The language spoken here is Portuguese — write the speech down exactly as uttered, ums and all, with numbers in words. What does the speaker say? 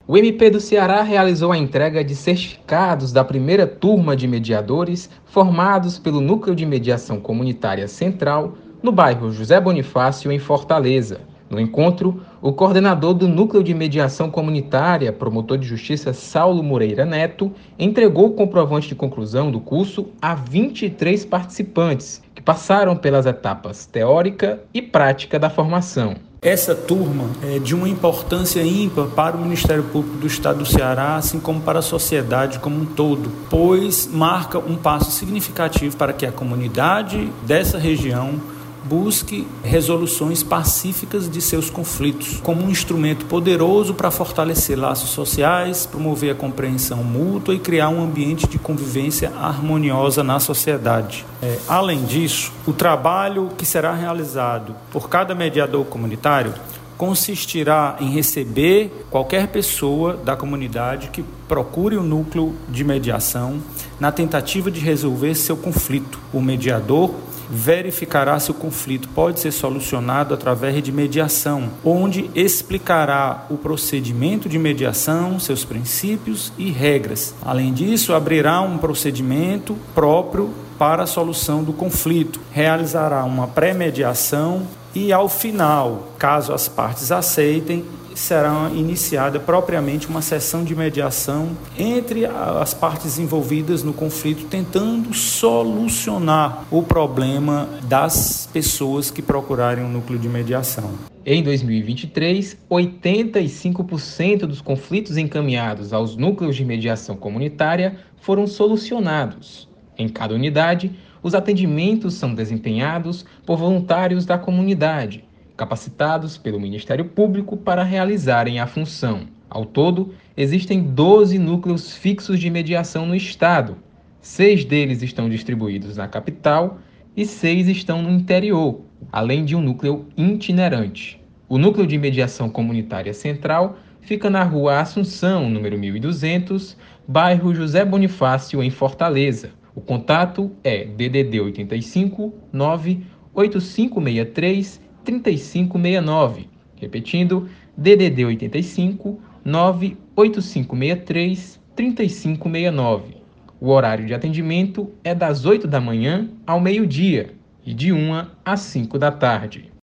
O M P do Ceará realizou a entrega de certificados da primeira turma de mediadores formados pelo Núcleo de Mediação Comunitária Central, no bairro José Bonifácio, em Fortaleza. No encontro, o coordenador do Núcleo de Mediação Comunitária, promotor de justiça Saulo Moreira Neto, entregou o comprovante de conclusão do curso a vinte e três participantes, que passaram pelas etapas teórica e prática da formação. Essa turma é de uma importância ímpar para o Ministério Público do Estado do Ceará, assim como para a sociedade como um todo, pois marca um passo significativo para que a comunidade dessa região busque resoluções pacíficas de seus conflitos, como um instrumento poderoso para fortalecer laços sociais, promover a compreensão mútua e criar um ambiente de convivência harmoniosa na sociedade. É, além disso, o trabalho que será realizado por cada mediador comunitário consistirá em receber qualquer pessoa da comunidade que procure o núcleo de mediação na tentativa de resolver seu conflito. O mediador verificará se o conflito pode ser solucionado através de mediação, onde explicará o procedimento de mediação, seus princípios e regras. Além disso, abrirá um procedimento próprio para a solução do conflito, realizará uma pré-mediação e, ao final, caso as partes aceitem, será iniciada propriamente uma sessão de mediação entre as partes envolvidas no conflito, tentando solucionar o problema das pessoas que procurarem um núcleo de mediação. Em dois mil e vinte e três, oitenta e cinco por cento dos conflitos encaminhados aos núcleos de mediação comunitária foram solucionados. Em cada unidade, os atendimentos são desempenhados por voluntários da comunidade, capacitados pelo Ministério Público para realizarem a função. Ao todo, existem doze núcleos fixos de mediação no estado. Seis deles estão distribuídos na capital e seis estão no interior, além de um núcleo itinerante. O Núcleo de Mediação Comunitária Central fica na Rua Assunção, número mil e duzentos, bairro José Bonifácio, em Fortaleza. O contato é D D D oito cinco, nove oito cinco seis três, três cinco seis nove. Repetindo, D D D oito cinco, nove oito cinco seis três, três cinco seis nove. O horário de atendimento é das oito da manhã ao meio-dia e de uma às cinco da tarde.